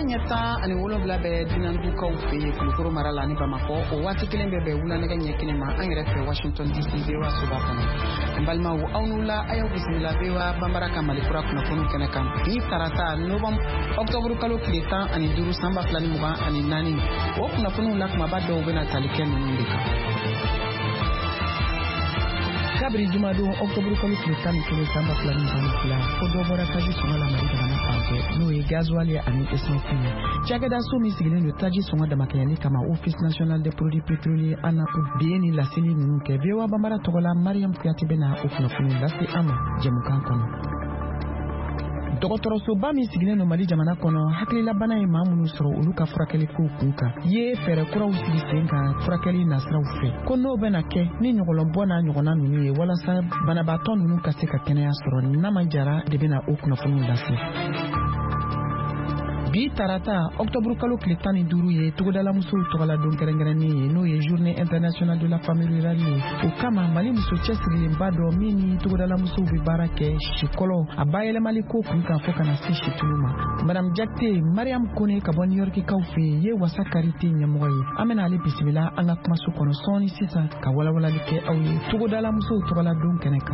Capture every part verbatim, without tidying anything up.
nyata ani wolonwula bɛ dunandukaw fɛ Kulukoro mara la ni Bamakɔ o waati kelen bɛ bɛn wula nɛgɛ ɲɛ kelen ma an yɛrɛ fɛ Washington D C V O A soba kɔnɔ. An balimaw aw n'u la a y'aw bisimila V O A Banbara ka Malikura kunnafoni kɛnɛ kan bi tarata novembre octobre kalo tile tan ani duuru san ba fila ni mugan ani naani o kunnafoniw la kumaba dɔw bɛna tali kɛ ninnu de kan. Kabiri jumadon octobre kalo tile tan ni kelen san ba fila ni mugan ni fila ko dɔ bɔra taji sɔngɔ la Mali jamana fan fɛ n'o ye gasoil ani essence ye. Cakɛda so min sigilen don taji sɔngɔ damakɛɲɛli kama Office National des Produits Pétroliers A N A P bi ye ni laseli ninnu kɛ. V O A Banbara tɔgɔ la Mariam Kuyate bɛna o kunnafoni lase an ma jɛmukan kɔnɔ. Dɔgɔtɔrɔsoba min sigilen don Mali jamana kɔnɔ hakililabana ye maa minnu sɔrɔ olu ka furakɛli kow kun kan ye fɛɛrɛ kuraw sigi sen kan furakɛli nasiraw fɛ ko n'o bɛna kɛ ni ɲɔgɔlɔnbɔ n'a ɲɔgɔnna ninnu ye walasa banabaatɔ ninnu ka se ka kɛnɛya sɔrɔ n'a ma jara de bɛna o kunnafoniw lase. Bi tarata octobre kalo tile tan ni duuru ye togodala musow tɔgɔla don kɛrɛnkɛrɛnnen ye n'o ye journée internationale de la famille rurale ye. O kama Mali muso cɛsirilenba dɔ min ni togodala musow bɛ baara kɛ sikɔlɔ a bayɛlɛmali ko kun kan fɔ kana se situlu ma. Madame Jakite Mariam Kone ka bɔ New York kaw fɛ ye wasa karite ɲɛmɔgɔ ye. An bɛna ale bisimila an ka kumaso kɔnɔ sɔɔni sisan ka walawalali kɛ aw ye togodala musow tɔgɔla don kɛnɛ kan.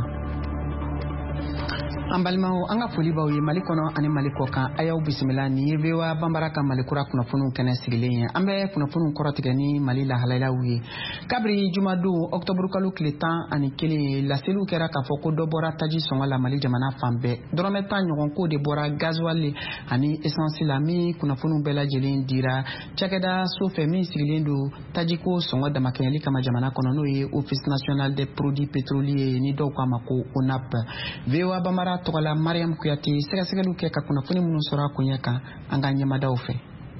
An balimaw an ka foli b'aw ye Mali kɔnɔ ani Mali kɔ kan a y'aw bisimila ni ye V O A Banbara ka Malikura kunnafoniw kɛnɛ sigilen ye. An bɛ kunnafoniw kɔrɔtigɛ ni Mali lahalalaw ye. Kabiri jumadon octobre kalo tile tan ani kelen laseliw kɛra k'a fɔ ko dɔ bɔra taji sɔngɔ la Mali jamana fan bɛɛ. Dɔrɔmɛ tan ɲɔgɔn ko de bɔra gasoil ani essence la min kunnafoniw bɛɛ lajɛlen dira cakɛda so fɛ min sigilen don tajiko sɔngɔ damakɛɲɛli kama jamana kɔnɔ n'o ye Office National des Produits Pétroliers ni dɔw k'a ma ko O N A P. V O A Banbara tɔgɔla Mariam Kuyate sɛgɛsɛgɛliw kɛ ka kunnafoni minnu sɔrɔ a kun kan an ka ɲɛmadaw fɛ.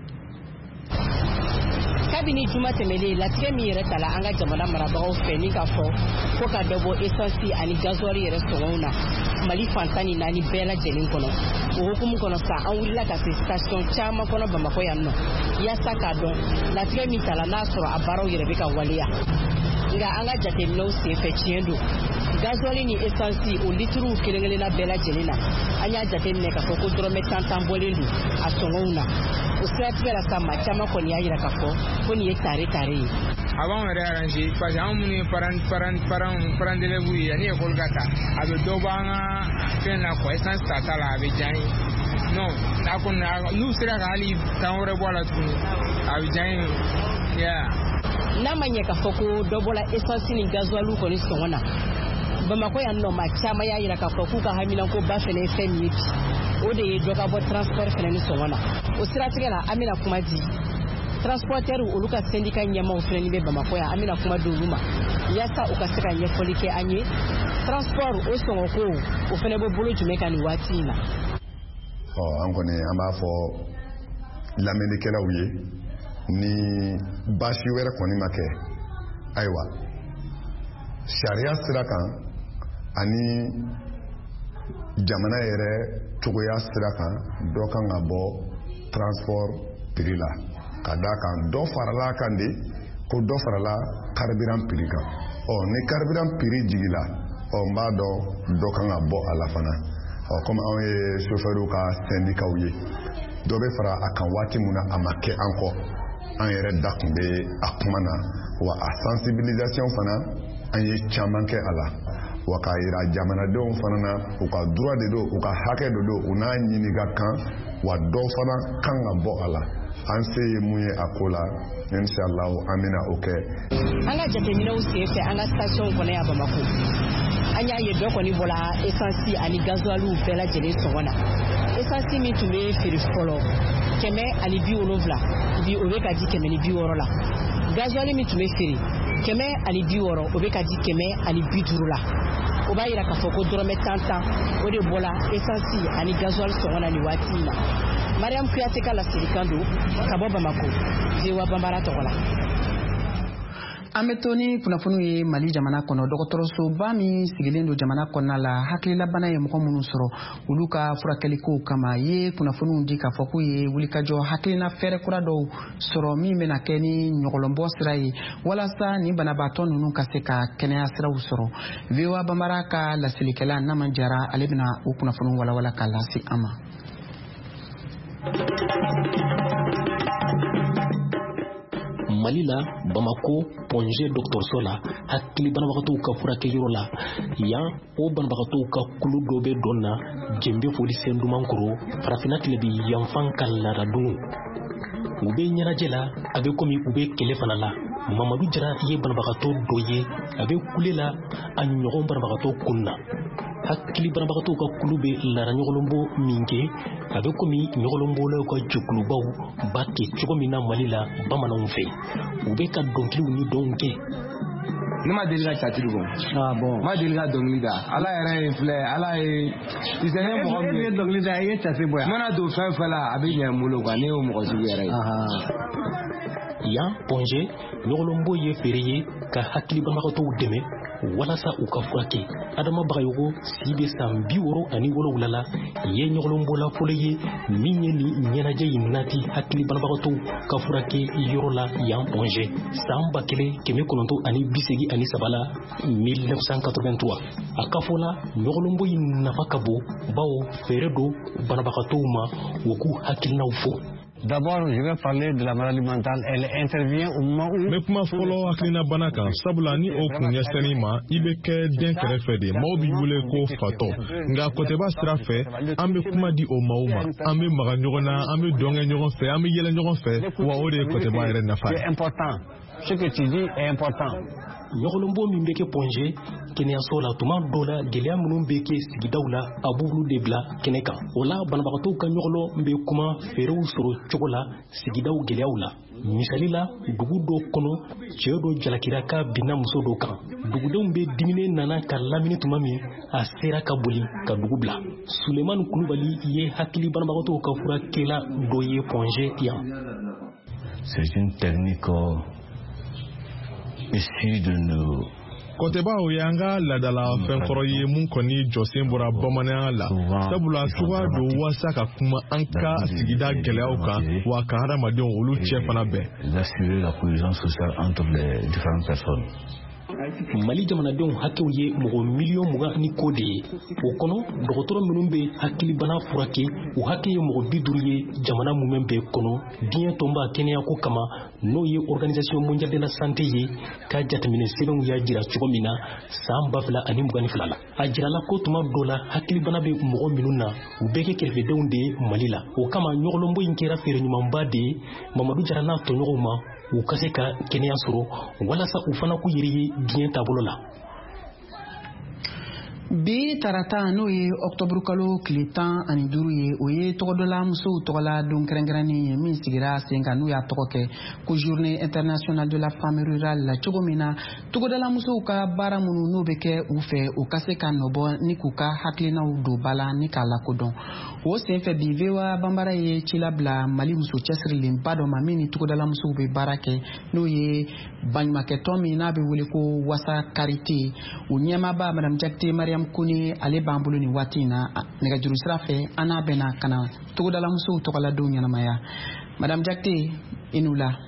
Kabini juma tɛmɛlen latigɛ min yɛrɛ tala an ka jamana marabagaw fɛ ni ka fɔ ko ka dɔ bɔ essence ani gasoil yɛrɛ sɔngɔw na Mali fantan ni naani bɛɛ lajɛlen kɔnɔ. O hukumu kɔnɔ sa an wulila ka se station caman kɔnɔ Bamakɔ yan nɔ yaasa k'a dɔn latigɛ min tala n'a sɔrɔ a baaraw yɛrɛ bɛ ka waleya. Nka an ka jateminɛw senfɛ tiɲɛ don gasoil ni essence o litiriw kelen kelenna bɛɛ lajɛlen na an y'a jateminɛ k'a fɔ ko dɔrɔmɛ tan tan bɔlen don a sɔngɔw na. O siratigɛ la sa maa caman kɔni y'a jira k'a fɔ ko nin ye tare tare ye. A b'anw yɛrɛ arranger parce que anw minnu ye parents parents parents parents d'élèves ye ani école ka ta a bɛ dɔ bɔ an ka fɛn na quoi essence tata la a bɛ diya n ye. Non n'a kɔni n'u sera ka hali tan wɛrɛ bɔ a la tuguni a bɛ diya n ye. Yeah. N'a ma ɲɛ k'a fɔ ko dɔ bɔla essence ni gasoil kɔni sɔngɔ na Bamakɔ yan nɔ maa caman y'a jira k'a fɔ k'u ka haminanko ba fɛnɛ ye fɛn min ye bi o de ye dɔ ka bɔ transport fɛnɛ ni sɔngɔ na. O siratigɛ la an bɛna kuma di transporteur olu ka syndicat ɲɛmaaw fɛnɛ bɛ Bamakɔ yan an bɛna kuma di olu ma yaasa u ka se ka ɲɛfɔli kɛ an ye transport o sɔngɔko o fɛnɛ bɛ bolo jumɛn kan nin waati in na. Ɔ an kɔni an b'a fɔ lamɛnnikɛlaw ye ni baasi wɛrɛ kɔni ma kɛ ayiwa sariya sira kan ani jamana yɛrɛ cogoya sira kan dɔ kan ka bɔ transport prix la ka d'a kan dɔ farala kan de ko dɔ farala carburant prix kan ɔ ni carburant prix jigila ɔ n b'a dɔn dɔ kan ka bɔ a la fana ɔ comme anw ye chauffeur ka syndicat ye dɔ bɛ fara a kan waati mun na a ma kɛ an kɔ an yɛrɛ da kun bɛ a kuma na wa a sensibilisation fana an ye caman kɛ a la wa k'a yira jamanadenw fana na u ka droit de don u ka hakɛ de don u n'a ɲini ka kan wa dɔ fana kan ka bɔ a la an se ye mun ye a ko la inshallah an bɛna o kɛ. An ka jateminɛw senfɛ an ka station kɔnɔ yan Bamakɔ an y'a ye dɔ kɔni bɔla essence ani gasoil bɛɛ lajɛlen sɔngɔ na. Essence min tun bɛ feere fɔlɔ kɛmɛ ani bi wolonwula bi o bɛ ka di kɛmɛ ni bi wɔɔrɔ la. Gasoil min tun bɛ feere kɛmɛ ani bi wɔɔrɔ o bɛ ka di kɛmɛ ani bi duuru la. O b'a jira k'a fɔ ko dɔrɔmɛ tan tan o de bɔla essence ani gasoil sɔngɔ na nin waati in na. Mariam Kuyate ka laselikan don ka bɔ Bamakɔ V O A Banbara tɔgɔ la. An bɛ to ni kunnafoniw ye Mali jamana kɔnɔ dɔgɔtɔrɔsoba min sigilen don jamana kɔnɔna la hakililabana ye mɔgɔ minnu sɔrɔ olu ka furakɛliko kama ye kunnafoniw di k'a fɔ k'u ye wulikajɔ hakilina fɛrɛ kura dɔw sɔrɔ min bɛna kɛ ni ɲɔgɔlɔnbɔ sira ye walasa ni banabaatɔ ninnu ka se ka kɛnɛya siraw sɔrɔ. V O A Banbara ka laselikɛla Naman Jara ale bɛna o kunnafoniw walawala ka lase an ma. Malila, Bamako, Ponge, Docteur Sola, Hakili Banabatu Kafurake Yola, Ya, O Banabatu Kakulu Dobe Donna, Jembe Police Ndumankuru, Frafinatlebi, Yanfan Kalaradu. Ube Nyarajela, Abe Komi Ube Kelefanala, Mamadou Jara Ye Banabakato Doye, Abe Kulela, Anyoron Banabakato Kuna. Hakili Banabakato Kulube, Lara Nyolombo Minge, Abe Komi Nyolombo Loka Jukulubau, Baki Chogomina Malila, Bamanonfe. Ube Ka Donkli Uni Donke. Nima delika chatiru bon. Ah bon. Ma delika donglida. Ala yɛrɛ filɛ, ala ye tisɛnɛ mɔgɔ min ye donglida ye chati boya. Mana do fɛn fɛn la a bɛ ɲɛ n bolo quoi ne y'o mɔgɔ sugu yɛrɛ ye. Yan Ponge ɲɔgɔlɔnbo ye feere ye ka hakili banbagatɔw dɛmɛ walasa u ka furakɛ. Adama Bagayogo si bɛ san bi wɔɔrɔ ani wolonwula la ye ɲɔgɔlɔnbo la fɔlɔ ye min ye nin ɲɛnajɛ in nati hakili banbagatɔw ka furakɛ yɔrɔ la yan Ponge san ba kelen kɛmɛ kɔnɔntɔn ani bi segin ani saba la mille neuf cent quatre-vingt-trois. A ka fɔ la ɲɔgɔlɔnbo in nafa ka bon bawo feere do banabagatɔw ma u k'u hakilinaw fɔ. D'abord, je vais parler de la maladie mentale. Elle intervient au moment où... Mais kuma fɔlɔ hakilina bana kan sabula ni o kun ɲɛsɛnni ma i bɛ kɛ den kɛrɛfɛ de maaw b'i wele ko fatɔ nka kɔtɛba sira fɛ an bɛ kuma di o maaw ma an bɛ maga ɲɔgɔn na an bɛ dɔnkɛ ɲɔgɔn fɛ an bɛ yɛlɛ ɲɔgɔn fɛ wa o de ye kɔtɛba yɛrɛ nafa ye. C'est important. Ce que tu dis est important. Ɲɔgɔlɔnbo min bɛ kɛ Ponge kɛnɛyaso la tuma dɔw la gɛlɛya minnu bɛ kɛ sigidaw la a b'olu de bila kɛnɛ kan. O la banabagatɔw ka ɲɔgɔlɔ bɛ kuma feerew sɔrɔ cogo la sigidaw gɛlɛyaw la. Misali la dugu dɔ kɔnɔ cɛ dɔ jalakira ka binna muso dɔ kan. Dugudenw bɛ dimine nana ka lamini tuma min a sera ka boli ka dugu bila. Sulemani Kulubali ye hakili banabagatɔw ka furakɛla dɔ ye Ponge yan. C'est une technique issue de nos Kɔtɛba o ye an ka ladala fɛn kɔrɔ ye mun kɔni jɔsen bɔra bamananya la sabula cogoya do walasa ka kuma an ka sigida gɛlɛyaw kan wa ka hadamadenw olu cɛ fana bɛn. D'assurer la cohésion sociale entre les différentes personnes. Mali jamanadenw hakɛw ye mɔgɔ miliyɔn mugan ni ko de ye. O kɔnɔ dɔgɔtɔrɔ minnu bɛ hakilibana furakɛ u hakɛ ye mɔgɔ bi duuru ye jamana mun bɛ kɔnɔ diɲɛ tɔnba kɛnɛyako kama n'o ye Organisation mondiale de la santé ye ka jateminɛ sɛbɛnw y'a jira cogo min na san ba fila ani mugan ni fila la. A jirala ko tuma dɔ la hakilibana bɛ mɔgɔ minnu na u bɛɛ kɛ kɛrɛfɛdenw de ye Mali la. O kama ɲɔgɔlɔnbo in kɛra feere ɲumanba de ye Mamadu Jara n'a tɔɲɔgɔnw ma u ka se ka kɛnɛya sɔrɔ walasa u fana k'u yɛrɛ ye diɲɛ taabolo la. Bi tarata n'o ye octobre kalo tile tan ani duuru ye o ye tɔgɔdɔla musow tɔgɔla don kɛrɛnkɛrɛnnen ye min sigira sen kan n'u y'a tɔgɔ kɛ ko journée internationale de la femme rurale la cogo min na tɔgɔdɔla musow ka baara minnu n'o bɛ kɛ u fɛ u ka se ka nɔbɔ ni k'u ka hakilinaw don ba la ni k'a lakodɔn. O senfɛ bi V O A banbara ye ci labila Mali muso cɛsirilenba dɔ ma min ni tɔgɔdɔla musow bɛ baara kɛ n'o ye baɲumankɛtɔn min n'a bɛ wele ko Wasa Karite o ɲɛmaaba Madame Jakite Mariam Kone ale b'an bolo ni waati in na nɛgɛjuru sira fɛ an n'a bɛna ka na togodala musow tɔgɔladenw ɲɛnamaya. Madame Jakite i n'u la.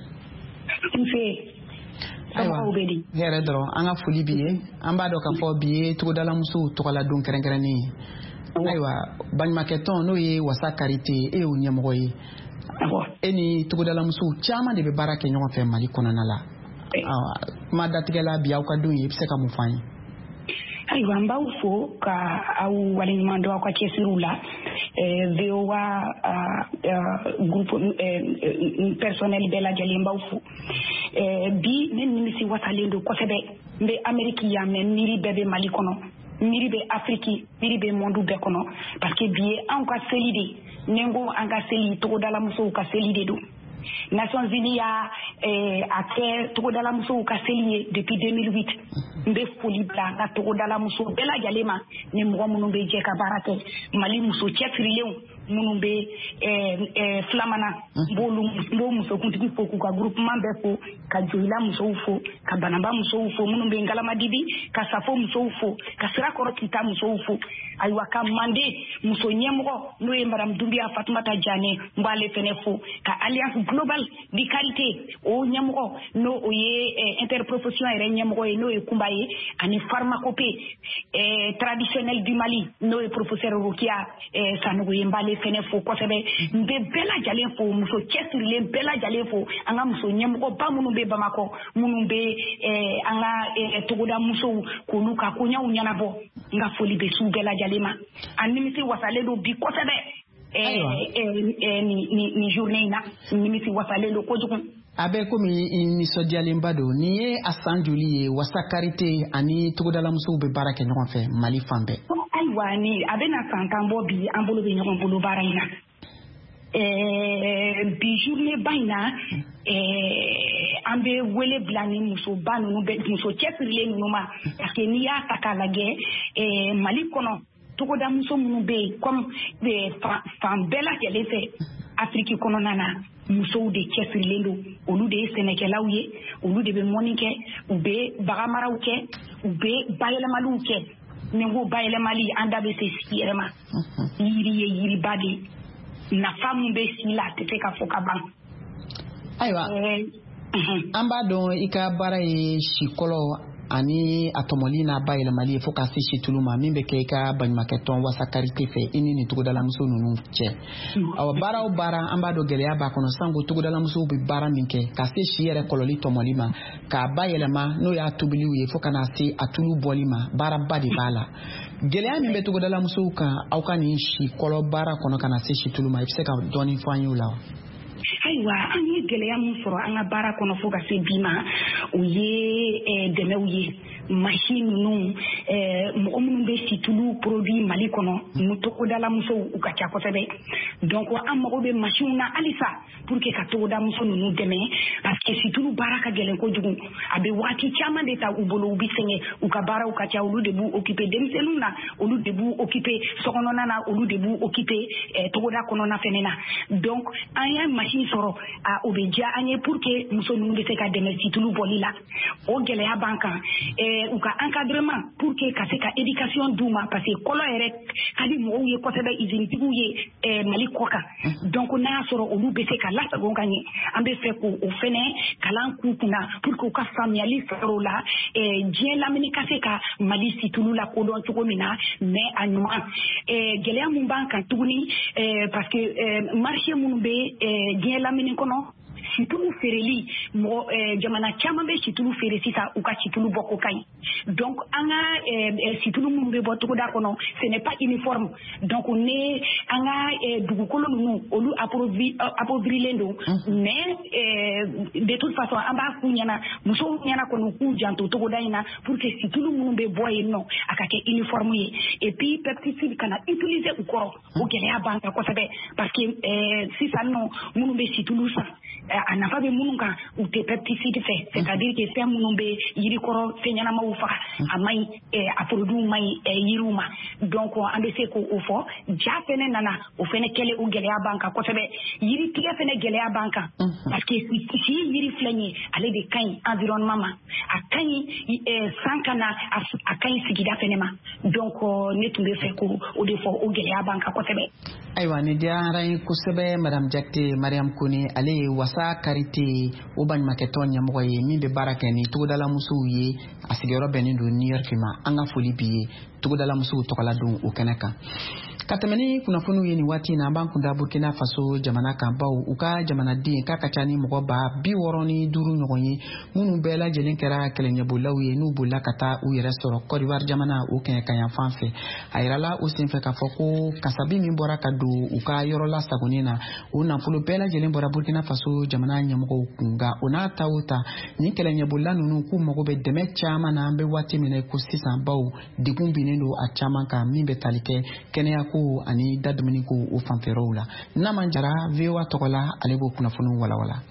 Ayiwa hɛrɛ dɔrɔn an ka foli bi ye an b'a dɔn k'a fɔ bi ye togodala musow tɔgɔladon kɛrɛnkɛrɛnnen ye. Ayiwa baɲumankɛtɔn n'o ye Wasa Karite e y'o ɲɛmɔgɔ ye. E ni togodala musow caman de bɛ baara kɛ ɲɔgɔn fɛ Mali kɔnɔna la. Kuma datigɛ la bi aw ka don ye i bɛ se ka mun fɔ an ye. Ayiwa an b'aw fo ka aw waleɲuman dɔn aw ka cɛsiriw la V O A groupe personnel bɛɛ lajɛlen b'aw fo bi ne nimisi wasalen don kosɛbɛ n bɛ Amérique yan mɛ miiri bɛɛ bɛ Mali kɔnɔ miiri bɛ Afrique miiri bɛ monde bɛɛ kɔnɔ parce que bi ye anw ka seli de ni n ko an ka seli togodala musow ka seli de don. Nations Unies y'a a kɛ togodala musow ka seli ye depuis deux mille huit n bɛ foli bila an ka togodala muso bɛɛ lajɛlen ma ni mɔgɔ minnu bɛ jɛ ka baara kɛ Mali muso cɛsirilenw minnu bɛ filamana n b'o musokuntigi fo k'u ka groupement bɛɛ fo ka Joyila musow fo ka Banaba musow fo minnu bɛ Ngalamadibi ka Safo musow fo ka Sirakɔrɔ Kita musow fo ayiwa ka Mande muso ɲɛmɔgɔ n'o ye Madame Doumbia Fatumata Diané n b'ale fɛnɛ fo ka Alliance Globale di Karité o ɲɛmɔgɔ n'o o ye interprofession yɛrɛ ɲɛmɔgɔ ye n'o ye Kumba ye ani pharmacopée traditionnelle du Mali n'o ye professeur Rokia Sanogo ye n b'ale fene fo kosebe mbe bela jale fo muso cesrile bela jale fo anga muso nyemgo ba munu be Bamako munu be eh anga eh, togoda muso ko luka ko nyaw nyana bo nga foli be su bela jale ma animisi wasale do bi kosebe eh eh ni ni ni journée na nimisi wasale do ko jukun abe komi ni sodialen bado ni ye asanjuli ye wasa karite ani togodala muso be barake nyɔgɔn fɛ Mali fanbɛ aywa ni abe na santambo bi an bolo be nyɔgɔn bolo bara ina eh bi journée baina eh ambe wele blani muso ba nunu be muso cɛsirile nunu ma parce que ni y'a ta k'a lajɛ eh Mali kɔnɔ togoda muso minnu be comme fan bɛɛ lajɛlen fɛ Afrique kɔnɔna na musow de cɛsirilen don olu de ye sɛnɛkɛlaw ye olu de bɛ mɔni kɛ u bɛ bagamaraw kɛ u bɛ bayɛlɛmaliw kɛ ni ko bayɛlɛmali an da bɛ se si yɛrɛ ma yiri ye yiriba de nafa min bɛ si la a tɛ se ka fɔ ka ban ayiwa an b'a dɔn i ka baara ye sikɔlɔ ani atomoli na bayɛlɛmali fo ka se situlu ma min bɛ kɛ i ka baɲumankɛtɔn wasa karite fɛ i ni nin togodalamuso ninnu cɛ awɔ baara o baara an b'a dɔn gɛlɛya b'a kɔnɔ sanko togodalamusow bɛ baara min kɛ ka se si yɛrɛ kɔlɔli tɔmɔli ma k'a bayɛlɛma n'o y'a tobiliw ye fo ka na se a tulu bɔli ma baaraba de b'a la gɛlɛya min bɛ togodalamusow kan aw ka nin si kɔlɔ baara kɔnɔ ka na se situlu ma i bɛ se ka dɔɔni fɔ an ye o la ayiwa an ye gɛlɛya min sɔrɔ an ka baara kɔnɔ fo ka se bi ma o ye dɛmɛw ye machine ninnu mɔgɔ minnu bɛ situlu produit Mali kɔnɔ mu togodalamusow u ka ca kosɛbɛ donc an mago bɛ machine na halisa pour que ka togodamuso ninnu dɛmɛ parce que situlu baara ka gɛlɛn kojugu a bɛ waati caman de ta u bolo u bɛ sɛgɛn u ka baaraw ka ca olu de b'u occuper denmisɛnninw na olu de b'u occuper sokɔnɔna na olu de b'u occuper togoda kɔnɔna fɛnɛ na donc an y'a machine sɔrɔ a o bɛ diya an ye pour que muso ninnu bɛ se ka dɛmɛ situlu bɔli la o gɛlɛya b'an kan u ka encadrement pour que ka se ka éducation d'u ma parce que kɔlɔ yɛrɛ ka di mɔgɔw ye kosɛbɛ usine-tigiw ye Mali kɔ kan donc n'a y'a sɔrɔ olu bɛ se ka lasago ka ɲɛ an bɛ fɛ k'o fɛnɛ kalan k'u kunna pour que u ka faamuyali sɔrɔ o la diɲɛ lamini ka se ka Mali situlu la kodɔn cogo min na mais a ɲuman gɛlɛya mun b'an kan tuguni parce que marché minnu bɛ diɲɛ lamini kɔnɔ situlu feereli mɔgɔ jamana caman bɛ situlu feere sisan u ka situlu bɔ ko ka ɲi donc an ka situlu minnu bɛ bɔ togoda kɔnɔ ce n'est pas uniforme donc ne an ka dugukolo ninnu olu appauvrilen don mais de toute façon an b'a f'u ɲɛna musow ɲɛna kɔni k'u janto togoda in na pour que situlu minnu bɛ bɔ yen nɔ a ka kɛ uniforme ye et puis pesticide kana utiliser u kɔrɔ o gɛlɛya b'an kan kosɛbɛ parce que sisan nɔ minnu bɛ situlu san a nafa bɛ minnu kan u tɛ pesticide fɛ c'est-à-dire que fɛn minnu bɛ yirikɔrɔ fɛn ɲɛnamaw faga a man ɲi a produit man ɲi yiriw ma donc an bɛ se k'o fɔ ja fɛnɛ nana o fɛnɛ kɛlen o gɛlɛya b'an kan kosɛbɛ yiri tigɛ fɛnɛ gɛlɛya b'an kan parce que si yiri filɛ nin ye ale de ka ɲi environnement ma a ka ɲi san ka na a ka ɲi sigida fɛnɛ ma donc ne tun bɛ fɛ k'o de fɔ o gɛlɛya b'an kan kosɛbɛ. ayiwa ni diyara n ye kosɛbɛ madame Jakite Mariam Kone ale ye wasa karite o baɲumankɛtɔn ɲɛmɔgɔ ye min bɛ baara kɛ ni togodalamusow ye a sigiyɔrɔ bɛnnen don New York ma an ka foli bi ye togodalamusow tɔgɔla don o kɛnɛ kan ka tɛmɛ ni kunnafoniw ye nin waati na an b'an kunda Burkina Faso jamana kan baw u ka jamanaden k'a ka ca ni mɔgɔ ba bi wɔɔrɔ ni duuru ɲɔgɔn ye minnu bɛɛ lajɛlen kɛra kɛlɛɲɛbolaw ye n'u bolila ka taa u yɛrɛ sɔrɔ Côte d'Ivoire jamana o kɛɲɛ ka yan fan fɛ a yirala o senfɛ k'a fɔ ko kasabi min bɔra ka don u ka yɔrɔ la sagonin na o nafolo bɛɛ lajɛlen bɔra Burkina Faso jamana ɲɛmɔgɔw kun nka o n'a ta o ta ni kɛlɛɲɛbola ninnu k'u mago bɛ dɛmɛ caman na an bɛ waati min na ko sisan baw degun binnen don a caman kan min bɛ tali kɛ kɛnɛyako ani dadumuni ko o fanfɛrɛw la n'a man jara V O A tɔgɔ la ale b'o kunnafoniw walawala.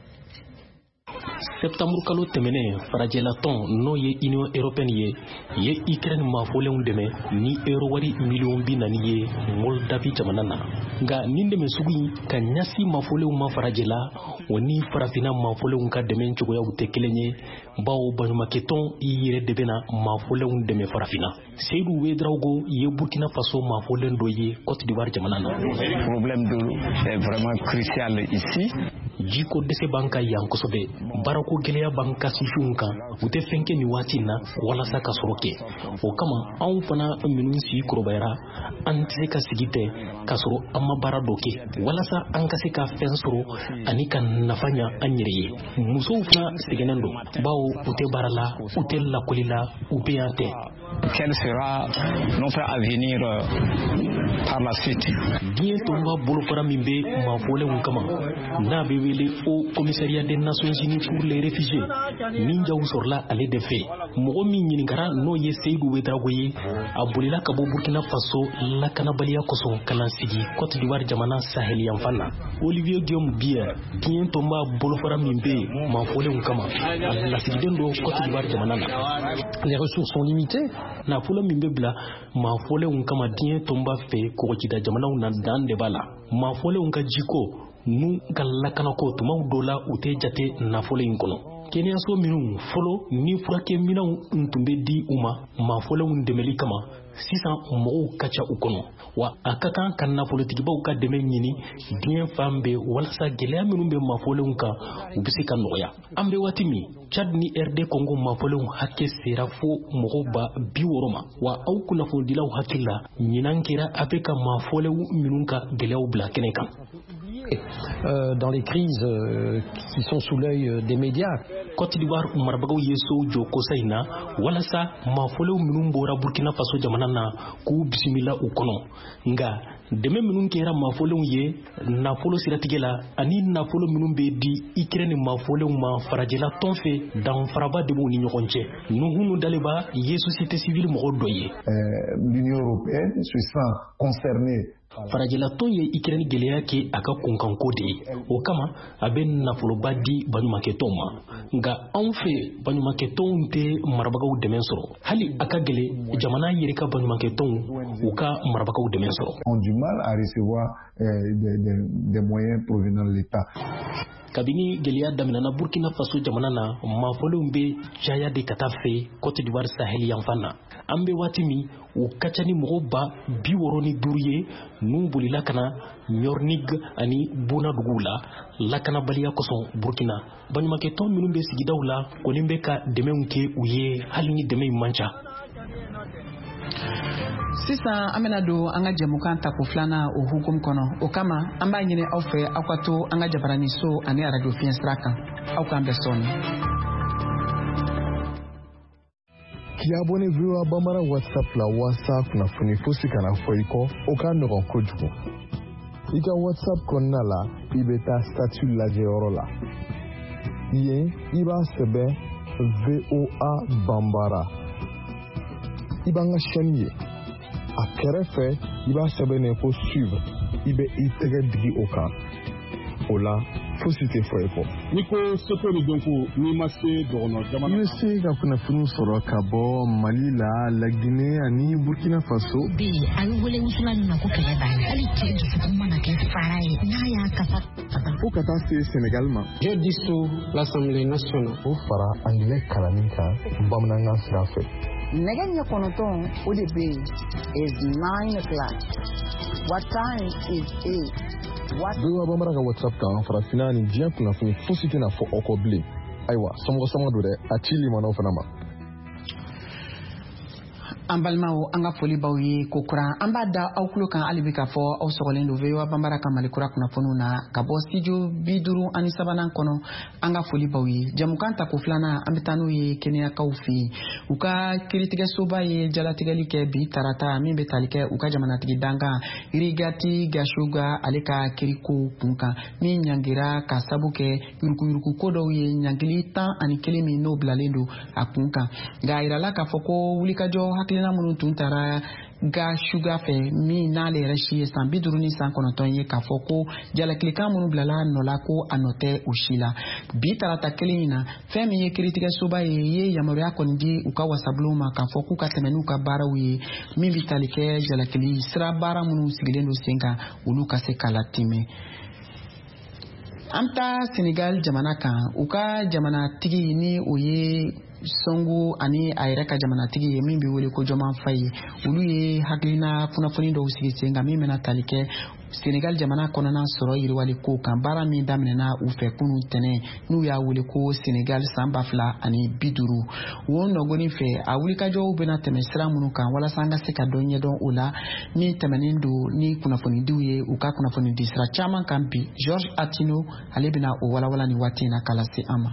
septembre kalo tɛmɛnen farajɛla tɔn n'o ye union européenne ye ye Ukraine maafolenw dɛmɛ ni euro wari miliyɔn bi naani ye Moldavi jamana na nka nin dɛmɛ sugu in ka ɲasi maafolenw ma farajɛla o ni farafina maafolenw ka dɛmɛ cogoyaw tɛ kelen ye bawo baɲumankɛtɔn i yɛrɛ de bɛna maafolenw dɛmɛ farafina Seydou Ouédraogo ye Burkina Faso maafolen dɔ ye Côte d'Ivoire jamana na. Le problème de est vraiment crucial ici. jiko dese banka yankosobe barako geleya banka sifunka ute fenke ni watina wala saka soroke o kama an fana minun si krobayra an tse ka sigite kasoro amma bara doke wala sa an kase ka fensoro ani kan nafanya anyire muso fana sigenendo bawo ute barala ute la kolila ubeate. Quel sera notre avenir par la suite? Bien tomba bolofara mimbe ma fole unkama na bebele au commissariat des Nations Unies pour les réfugiés ninja usorla ale de fait mogo min nyingara no ye Seydou Wedragoye abulila kabo Burkina Faso la kanabalia koso kalansigi Côte d'Ivoire jamana Sahel yanfana Olivier Guillaume Bier bien tomba bolofara mimbe ma fole unkama la sigidendo Côte d'Ivoire jamana les ressources sont limitées na fula mimbe bla ma fole unkama bien tomba fe ko jida jamana una dan de bala ma fole unka jiko nu galakana ko tuma dola ute jate na fole inkono kenya so minu folo ni furake mina ntumbe di uma ma fole un demeli kama sisa mo kacha ukono wa akaka kan na politiki ba ka deme nyini bien fambe wala sa gelea minu be ma fole unka ubisika noya ambe watimi Chad ni R D Congo ma fole un hakke sera fo mo ba biworoma wa au kuna fo dilaw hakilla nyinankira apeka ma fole minunka gelea ubla keneka. Euh, dans les crises euh, qui sont sous l'œil euh, des médias. Côte d'Ivoire marbagaw yeso joko sayna wala sa ma fole minun bora Burkina Faso jamana na ku bismillah ukono nga deme minun kera ma fole ye na folo siratigela ani na folo minun be di Ukraine ma fole ma farajela tonfe dans faraba de boni nyokonche nu hunu daleba ye société civile mo doye euh, l'Union européenne se sent concernée farajela to ye Ukraine gelea ke aka kunkan kode o kama aben na folo badi banu maketoma nga anfe banu maketon te marbagaw demensoro hali aka gele jamana yirika banu maketon uka marbagaw demensoro ont du mal à recevoir euh, des, des, des moyens provenant de l'État. Kabini gelia damina na Burkina Faso jamana na mafolumbe jaya de katafe Côte d'Ivoire Sahel yanfana ambe watimi u kachani moba biworoni duriye numbuli lakana nyornig ani buna dugula lakana balia koson Burkina banyuma ke ton minumbe sigidawla konimbe ka demeunke uye halini deme mancha. Sisan amena do anga jamukan taku flana o hukum kono o kama amba nyine ofe akwato anga jabarani so ane radio fiens traka au kambe soni ki abone viewer bamara WhatsApp la WhatsApp na funi fosi kana foiko o ka no kojugo ika WhatsApp konna la ibeta statut la jeorola ye iba sebe V O A Bambara ibanga chenye a kerefe iba sebe ne ko suivre ibe itege digi oka ola fosite foeko niko sokori donko ni masse dono jamana ni se ka kuna funu soro ka bo Mali la la Guinée ani Burkina Faso bi ayi wole musula na ko kele ba ali ke du kuma na ke farai na ya ka fa o kata se Sénégal ma je dissous l'Assemblée nationale o fara anglais kalaninka bamnanga srafe Neganya Konoton O D B is nine o'clock. What time is eight? What? Bewa bamara ka WhatsApp kan farafina ni diya kuna funi fosite na fo okoble. Aiwa, somo somo do de achili mana ofana ma. Ambalmao anga foli bawi kokura ambada au kulokan alibika fo au sogolendo vewa bambara kamali kura kuna fonuna kabo studio biduru ani sabana kono anga foli bawi jamukanta ko flana ambetanu ye kenya kaufi uka kiritige soba ye jalatigali ke bi tarata mimbe talike uka jamana tigi danga irigati gashuga aleka kiriku kunka mi nyangira kasabuke yuruku yuruku kodo ye nyangili tan ani kelimi no blalendo akunka gaira la ka foko wulika jo na munu tuntara ga sugar fe mi na le reshi san biduruni san konoton ye ka foko jala klika munu blala nola ko anote ushila bi tarata kelina fe mi ye kritika soba ye ye yamaria kondi uka wasabluma ka foko ka temenu ka bara wi mi vitalike jala kli sra bara munu sigilendo senga uluka se kalatime amta Senegal jamana kan uka jamana tigi ni oye Sonko ani a yɛrɛ ka jamanatigi ye min bɛ wele ko Jɔnman Fayi olu ye hakilina kunnafoni dɔw sigi sen kan min bɛna tali kɛ Senegal jamana kɔnɔna sɔrɔ yiriwali ko kan baara min daminɛna u fɛ kunu tɛnɛ n'u y'a wele ko Senegal san ba fila ani bi duuru o nɔgɔnin fɛ a wulikajɔw bɛna tɛmɛ sira minnu kan walasa an ka se ka dɔ ɲɛdɔn o la min tɛmɛnen don ni kunnafonidiw ye u ka kunnafonidi sira caman kan bi George Atino ale bɛna o walawala ni waati in na k'a lase an ma.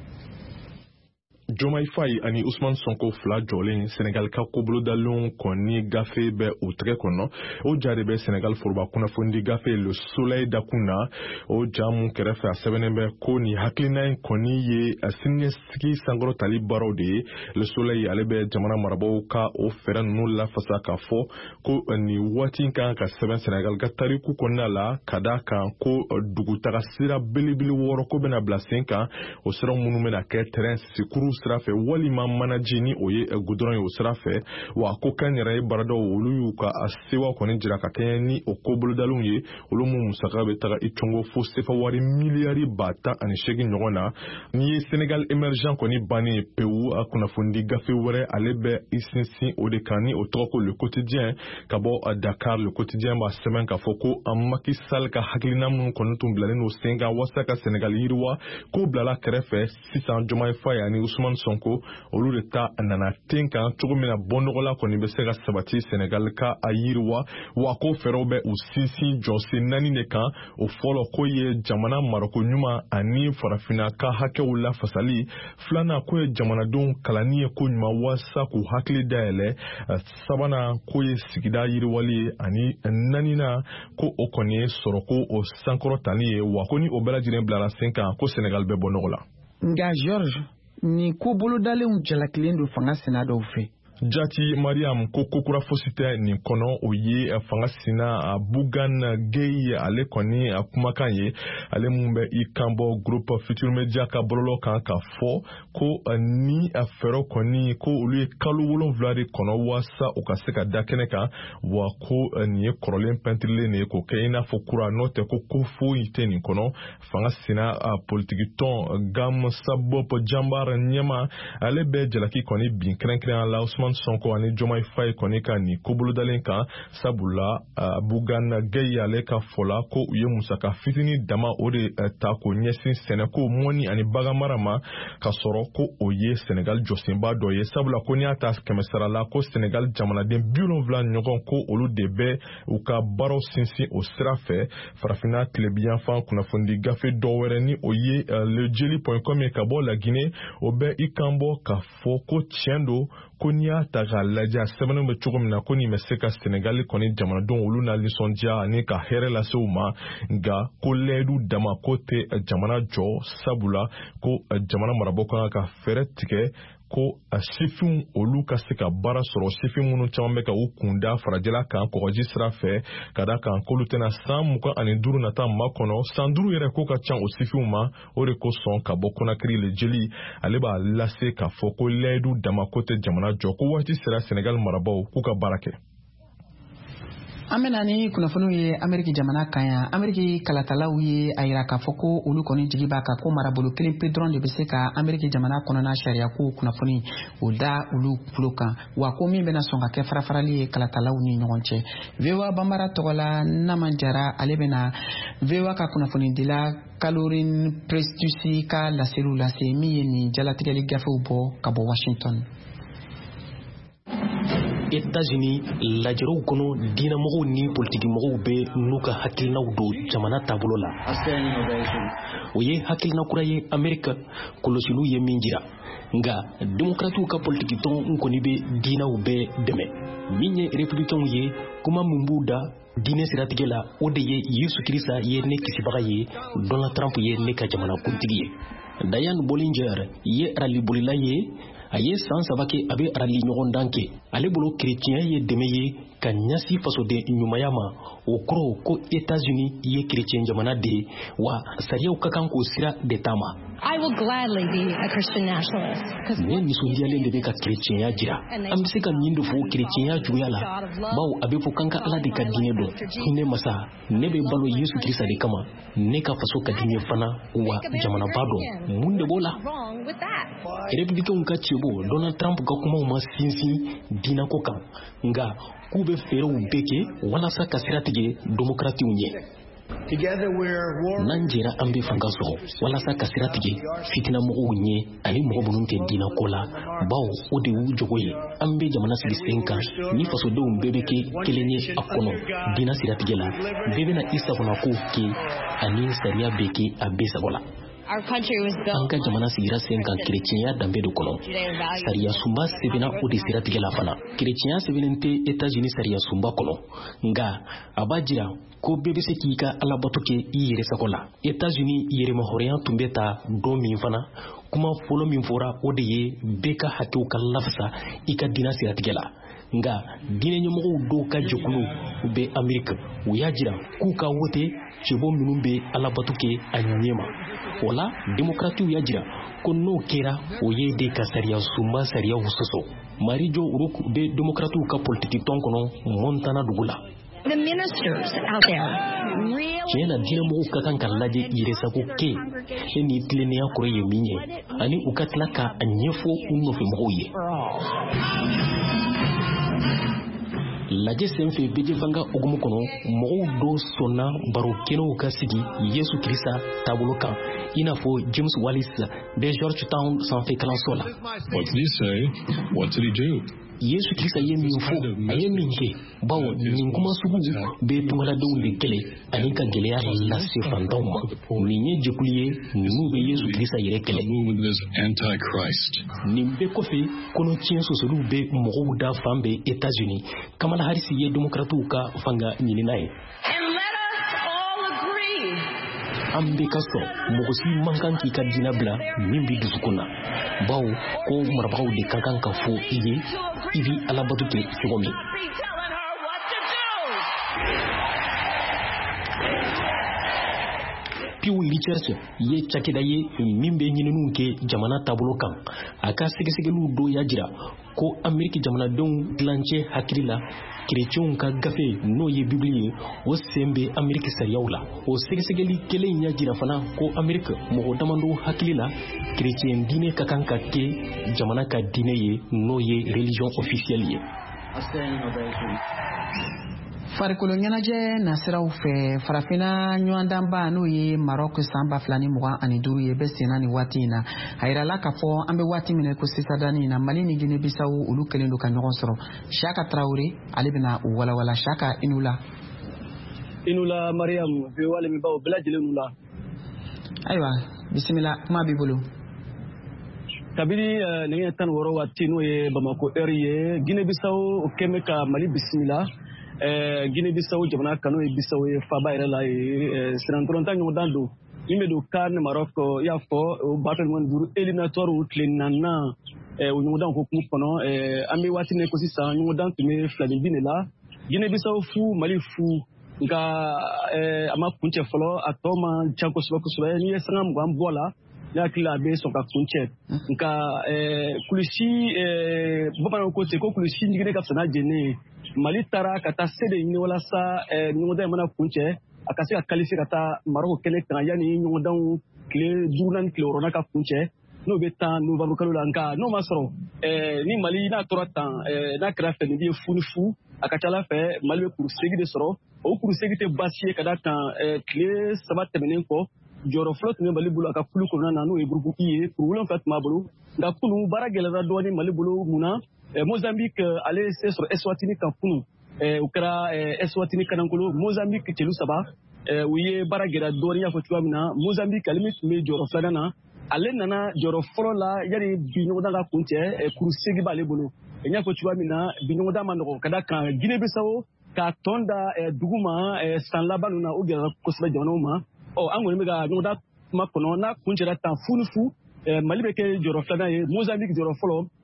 Diomaye Faye ani Ousmane Sonko fila jɔlen Senegal ka kobolodalen kɔni gafe bɛ u tɛgɛ kɔnɔ o ja de bɛ Senegal foroba kunnafoni gafe Le Soleil dakunna o ja mun kɛrɛfɛ a sɛbɛnnen bɛ ko ni hakilina in kɔni ye siniɲɛsigi sankɔrɔtali baaraw de ye. Le Soleil ale bɛ jamana marabagaw ka o fɛɛrɛ ninnu lafasa k'a fɔ ko ni waati kan ka sɛbɛn Senegal ka tariku kɔnɔna la ka da kan ko dugutaga sira belebele wɔɔrɔ ko bɛna bila sen kan o sira minnu bɛna kɛ terrain sikuru sira fɛ walima manaji ni o ye goudron ye o sira fɛ wa ko kan yɛrɛ ye baaradaw olu y'u ka sewa kɔni jira ka kɛɲɛ ni o kobolodaliw ye olu mun musaka bɛ taga i congo fo sefa wari miliyari ba tan ani seegin ɲɔgɔn na ni ye Senegal émergent kɔni bannen ye pewu a kunnafoni gafe wɛrɛ ale bɛ i sinsin o de kan ni o tɔgɔ ko Le Quotidien ka bɔ a Dakar. Le Quotidien b'a sɛbɛn k'a fɔ ko a Macky Sall ka hakilina minnu kɔni tun bilalen n'o sen kan walasa ka Senegal yiriwa ko bilala kɛrɛfɛ sisan Diomaye Faye ani Ousmane Sonko olu de ta nana ten kan cogo min na bɔnɔgɔla kɔni bɛ se ka sabati Senegal ka a yiriwa wa ko fɛɛrɛw bɛ u sinsin jɔsen naani de kan o fɔlɔ ko ye jamana marako ɲuman ani farafina ka hakɛw lafasali filanan ko ye jamanadenw kalanni ye ko ɲuman walasa k'u hakili dayɛlɛ sabanan ko ye sigida yiriwali ye ani naaninan ko o kɔni ye sɔrɔ ko o sankɔrɔtali ye wa ko ni o bɛɛ lajɛlen bilara sen kan ko Senegal bɛ bɔ nɔgɔ la. Nka George ni ko bolodalenw jalakilen don fanga sena dɔw fɛ. Jati Mariam ko kokura fosi tɛ nin kɔnɔ o ye fanga sina Bougane Gueye ale kɔni a kumakan ye ale mun bɛ i kanbɔ groupe Futur Media ka bɔlɔlɔ kan ka fɔ ko ni a fɛɛrɛ kɔni ko olu ye kalo wolonwula de kɔnɔ walasa u ka se ka da kɛnɛ kan wa ko nin ye kɔrɔlen pɛntirilen de ye k'o kɛ i n'a fɔ kura n'o tɛ ko ko foyi tɛ nin kɔnɔ. Fanga sina politiki tɔn Gam Sabop Jambar ɲɛma ale bɛ jalaki kɔni bin kɛrɛnkɛrɛn la Ousmane Sonko ani Diomaye Faye kɔni ka ni kobolodalen kan sabula uh, Bougane Gueye ale ka fɔla ko u ye musaka fitini dama o de uh, ta ko ɲɛsin sɛnɛko mɔni ani baganmara ma ka sɔrɔ ko o ye Senegal jɔsenba dɔ ye sabula ko n'i y'a ta kɛmɛ sara la ko Senegal jamanaden bi wolonwula ɲɔgɔn ko olu de bɛ u ka baaraw sinsin o sira fɛ. Farafina tilebiyanfan kunnafoni gafe dɔ wɛrɛ ni o ye uh, lejeli point com ye ka bɔ la Guinée o bɛ i kan bɔ ka fɔ ko tiɲɛ don ko n'i y'a ta k'a lajɛ a sɛbɛnnen bɛ cogo min na ko nin bɛ se ka Senegal kɔni jamanadenw olu na nisɔndiya ani ka hɛrɛ lase u ma nka ko layidu dama ko tɛ jamana jɔ sabula ko jamana marabagaw kan ka fɛɛrɛ tigɛ ko a sifinw olu ka se ka baara sɔrɔ sifin minnu caman bɛ ka u kunda farajɛla kan kɔgɔji sira fɛ ka da kan k'olu tɛna san mugan ani duuru nata ma kɔnɔ san duuru yɛrɛ ko ka ca o sifinw ma o de kosɔn ka bɔ Conakry le jeli ale b'a lase k'a fɔ ko layidu dama ko tɛ jamana jɔ ko waati sera Senegal marabagaw k'u ka baara kɛ. An bɛna ni kunnafoniw ye Ameriki jamana kan yan. Ameriki kalatalaw ye a yira k'a fɔ ko olu kɔni jigi b'a kan ko marabolo kelen pe dɔrɔn de bɛ se ka Ameriki jamana kɔnɔna sariya ko kunnafoni o da olu tulo kan wa ko min bɛna sɔn ka kɛ farafarali ye kalatalaw ni ɲɔgɔn cɛ. V O A banbara tɔgɔ la Naman Jara ale bɛna V O A ka kunnafoni dila Caroline Prestusi ka laseliw lase min ye nin jalatigɛli gafew bɔ ka bɔ Washington. États-Unis lajɛrew kɔnɔ diinɛmɔgɔw ni politikimɔgɔw bɛ n'u ka hakilinaw don jamana taabolo la. O ye hakilina kura ye Amerika kɔlɔsiliw ye min jira nka démocratiw ka politiki tɔn kɔni bɛ diinaw bɛɛ dɛmɛ min ye républicainw ye kuma min b'u da diinɛ siratigɛ la o de ye Yesu Kirisa ye ne kisibaga ye Donald Trump ye ne ka jamana kuntigi ye. Dianne Bollinger ye rallibolila ye a ye san saba kɛ a bɛ ralli ɲɔgɔn dan kɛ ale bolo chrétien ye dɛmɛ ye ka ɲasi fasoden ɲumanya ma o kɔrɔ ko États-Unis ye chrétien jamana de wa sariyaw ka kan k'o sira de taama. I will gladly be a Christian nationalist. Ne nisɔndiyalen de bɛ ka chrétienya jira. An bɛ se ka min de fɔ chrétienya juguya la bawo a bɛ fɔ kan ka Ala de ka diinɛ dɔn. Hinɛ masa ne bɛ balo Yesu Kirista de kama ne ka faso ka diinɛ fana wa jamanaba dɔn mun de b'o la. Républicains ka cɛbo Donald Trump ka kumaw ma sinsin diinako kan nka k'u bɛ fɛɛrɛw bɛɛ kɛ walasa ka sira tigɛ démocrates ɲɛ. N'an jɛra an bɛ fanga sɔrɔ walasa ka sira tigɛ fitinamɔgɔw ɲɛ ani mɔgɔ minnu tɛ diinako la bawo o de y'u jogo ye. An bɛ jamana sigi sen kan ni fasodenw bɛɛ bɛ kɛ kelen ye a kɔnɔ diina siratigɛ la bɛɛ bɛna i sagonakow kɛ ani sariya bɛ kɛ a bɛɛ sago la. An ka jamana sigira sen kan chrétienya danbe de kɔnɔ. Sariya sunba sɛbɛnna o de siratigɛ la fana. Chrétienya sɛbɛnnen tɛ États-Unis sariya sunba kɔnɔ nka a b'a jira ko bɛɛ bɛ se k'i ka alabato kɛ i yɛrɛ sago la. États-Unis yɛrɛmahɔrɔnya tun bɛ ta don min fana kuma fɔlɔ min fɔra o de ye bɛɛ ka hakɛw ka lafasa i ka diina siratigɛ la. Nga diinɛ ɲɛmɔgɔw dɔw ka jɛkulu bɛ Amerika u y'a jira k'u ka wote cɛbɔ minnu bɛ alabato kɛ a ɲɛma. O la démocrates y'a jira ko n'o kɛra o ye de ka sariya sunba sariyaw sɔsɔ. Mari Jo Uruk bɛ démocrates ka politiki tɔn kɔnɔ Montana dugu la. The ministers out there really tiɲɛ na diinɛmɔgɔw ka kan ka lajɛ yɛrɛsago kɛ e ni tilennenya kɔrɔ ye min ye ani u ka tila ka a ɲɛfɔ u nɔfɛmɔgɔw ye. Lajɛ senfɛ bɛjɛfanga hukumu kɔnɔ mɔgɔw dɔw sɔnna baro kɛnɛw ka sigi Yesu Kirista taabolo kan i n'a fɔ James Wallis bɛ Georgetown sanfɛ kalanso la. What did he say? What did he do? Yesu Kirista ye min fɔ a ye min kɛ bawo nin kuma sugu bɛ tungaladenw de kɛlɛ ani ka gɛlɛya lase fantanw ma. Nin ye jɛkulu ye ninnu bɛ Yesu Kirista yɛrɛ kɛlɛ. Nin bɛɛ kɔfɛ kɔnɔtiɲɛ sɔsɔliw bɛ mɔgɔw da fan bɛɛ États-Unis. Kamala Harris ye démocrates ka fanga ɲinina ye. An bɛ ka sɔrɔ mɔgɔ si man kan k'i ka diinɛ bila min bɛ dusukun na bawo ko marabagaw de ka kan ka fɔ i ye i bɛ alabato kɛ cogo min. Pew Research ye cakɛda ye min bɛ ɲininiw kɛ jamana taabolo kan a ka sɛgɛsɛgɛliw dɔw y'a jira ko Ameriki jamanadenw dilancɛ hakili la chrétienw ka gafe n'o ye Bibili ye o sen bɛ Ameriki sariyaw la. O sɛgɛsɛgɛli kelen y'a jira fana ko Ameriki mɔgɔ damadɔ hakili la chrétien diinɛ ka kan ka kɛ jamana ka diinɛ ye n'o ye religion officielle ye. Farikolo ɲɛnajɛ nasiraw fɛ farafina ɲɔgɔndanba n'o ye Maroc san ba fila ni mugan ani duuru ye bɛ senna ni waati in na a yirala k'a fɔ an bɛ waati min ko sisadani na Mali ni Guinée Bissau olu kelen don ka ɲɔgɔn sɔrɔ. Shaka Traoré ale bɛna u walawala. Shaka i n'u la. I n'u la Mariam bi wale mi baw bɛɛ lajɛlen n'u la. Ayiwa bisimila kuma b'i bolo. Kabini nɛgɛ tan ni wɔɔrɔ waati n'o ye Bamako heure ye Guinée Bissau kɛn bɛ ka Mali bisimila. Guinée Bissau jamana kanu ye Bissau ye faba yɛrɛ la ye sirantɔrɔnta ɲɔgɔndan don min bɛ don CAN Maroc i y'a fɔ o ba fila ni duuru éliminatoire tile naaninan o ɲɔgɔndan hukumu kɔnɔ an bɛ waati min ko sisan ɲɔgɔndan tun bɛ fila ni bi de la Guinée Bissau fu Mali fu nka a ma kuncɛ fɔlɔ a tɔ man ca kosɛbɛ kosɛbɛ n'i ye sanga mugan bɔ a la ne hakili la a bɛ sɔn ka kuncɛ nka kulusi bamananw ko ten ko kulusi ɲiginnen ka fisa n'a jeninen ye Mali taara ka taa se de ɲini walasa ɲɔgɔndan in mana kuncɛ a ka se ka qualifier ka taa Maroc kɛnɛ kan yanni ɲɔgɔndanw tile duuru naani tile wɔɔrɔnan ka kuncɛ n'o bɛ tan novembre kalo la nka n'o ma sɔrɔ ni Mali n'a tora tan n'a kɛra fɛn ye fu ni fu a ka ca Ala fɛ Mali bɛ kurusegi de sɔrɔ o kurusegi tɛ baasi ye ka da kan tile saba tɛmɛnen kɔ jɔyɔrɔ fɔlɔ tun bɛ Mali bolo a ka kulu kɔnɔna na n'o ye groupe I ye kuru wolonwula tun b'a bolo nka kunu baara gɛlɛyara dɔɔni Mali bolo mun na Mozambique ale se sɔrɔ Eswatini kan kunu u kɛra Eswatini kanankolo Mozambique cɛlu saba u ye baara gɛlɛya dɔɔni y'a fɔ cogoya min na Mozambique ale min tun bɛ jɔyɔrɔ filanan na ale nana jɔyɔrɔ fɔlɔ la yanni bi ɲɔgɔndan ka kuncɛ kurusegi b'ale bolo n y'a fɔ cogoya min na bi ɲɔgɔndan ma nɔgɔ ka da kan Guinée Bissau ka tɔn da dugu ma san laban ninnu na o gɛlɛyara kosɛbɛ jamanaw ma ɔ an kɔni bɛ ka ɲɔgɔndan kuma kɔnɔ n'a kuncɛra tan fu ni fu Mali bɛ kɛ jɔyɔrɔ filanan ye Mozambique jɔyɔrɔ fɔlɔ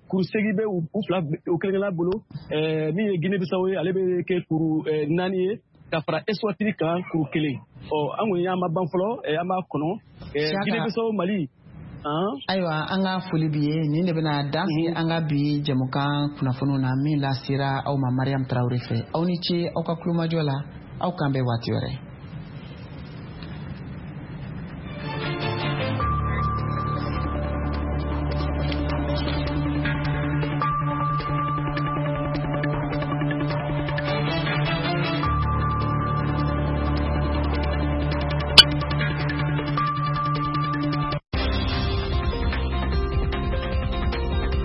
kuru segi bɛ u fila u kelen bolo min ye Guinée Bissau ye ale bɛ kɛ kuru naani ye ka fara Eswatini kan kuru kelen ɔ an kɔni y'an ma ban fɔlɔ an b'a kɔnɔ Guinée Bissau Mali ayiwa an ka foli bi ye nin de bɛna dan sigi an ka bi jɛmukan kunnafoniw na min lasera aw ma Mariam Tarawele fɛ aw ni ce aw ka kulomajɔ la aw kan bɛn waati wɛrɛ